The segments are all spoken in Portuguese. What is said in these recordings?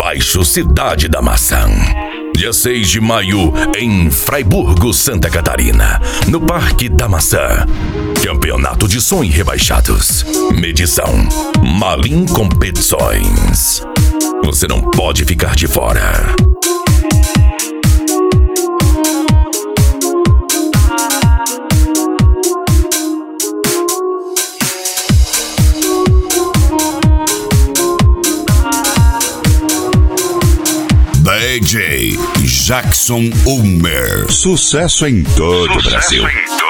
Baixo, Cidade da Maçã. Dia 6 de maio, em Fraiburgo, Santa Catarina, no Parque da Maçã. Campeonato de Som e Rebaixados. Medição Malim Competições. Você não pode ficar de fora. DJ Jackson Ulmer. Sucesso em todo o Brasil.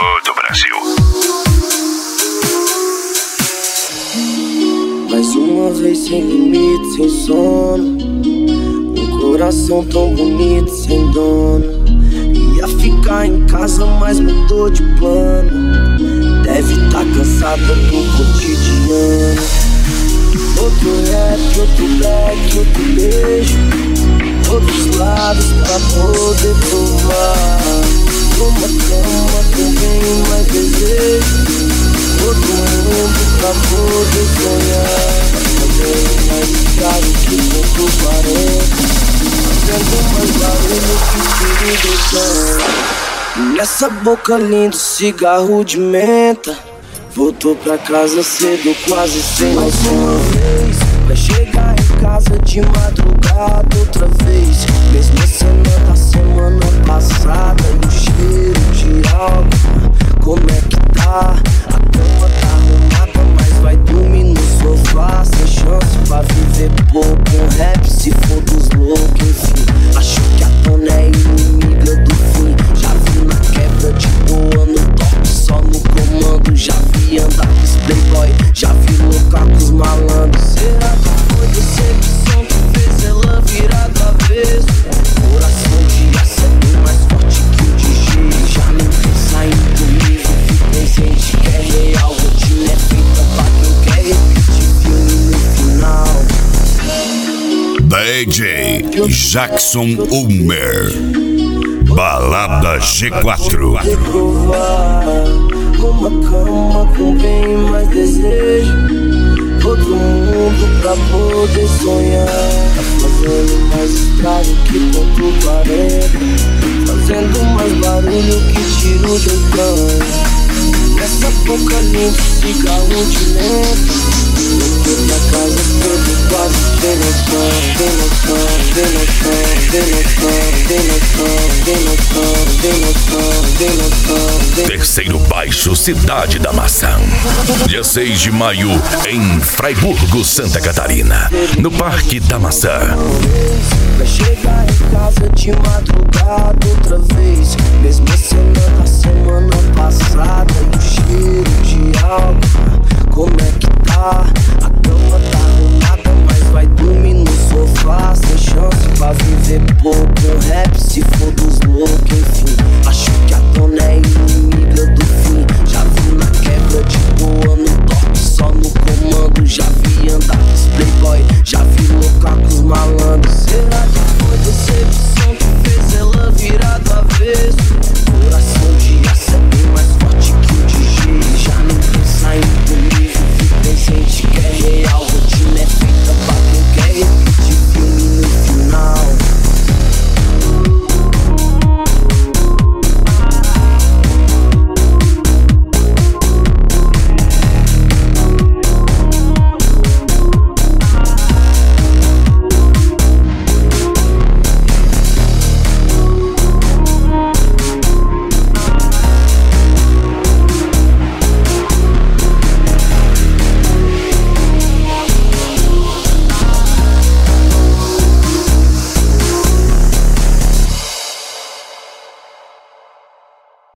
Mais uma vez sem limite, sem sono. Um coração tão bonito, sem dono. Ia ficar em casa, mas mudou de plano. Deve tá cansada do cotidiano. Outro rap, outro black, outro beijo. Outros lados pra poder provar. Uma cama com bem mais desejo. Outro mundo pra poder sonhar. Fazendo mais caro que ponto 40. Fazendo mais barulho que tiro do chão. Nessa boca linda, cigarro de menta. Voltou pra casa cedo, quase sem mais uma vez. Vai chegar em casa de madrugada outra vez. Mesma cena da semana passada. E o cheiro de álcool, como é que tá? A cama tá arrumada, mas vai dormir no sofá. Sem chance pra viver pouco. Um rap se for dos loucos, enfim. Acho que a dona é inimiga do fim. Já vi na quebra de boa, no toque, só no comando. Já vi andar com os playboy, já vi loucar com os malandros. Será que foi decepção que fez ela virar do avesso? Coração de aço é bem mais forte que o de gelo. Já não tem saindo do livro, que tem gente que é real. Rotina é feita pra quem quer repetir filme no final. DJ Jackson Ulmer. Balada G4. Uma cama com bem mais desejo. Outro mundo pra poder sonhar. Tá fazendo mais estrago que ponto 40. Fazendo mais barulho que tiro do banho. Nessa boca linda, cigarro de menta. Voltou pra casa cedo, quase sem noção. Sem noção, sem noção, sem noção, sem noção, sem noção, sem noção, sem noção. Terceiro Baixo, Cidade da Maçã. Dia 6 de maio, em Fraiburgo, Santa Catarina, no Parque da Maçã. Vai chegar em casa de madrugada outra vez. Mesma cena da semana passada. E o cheiro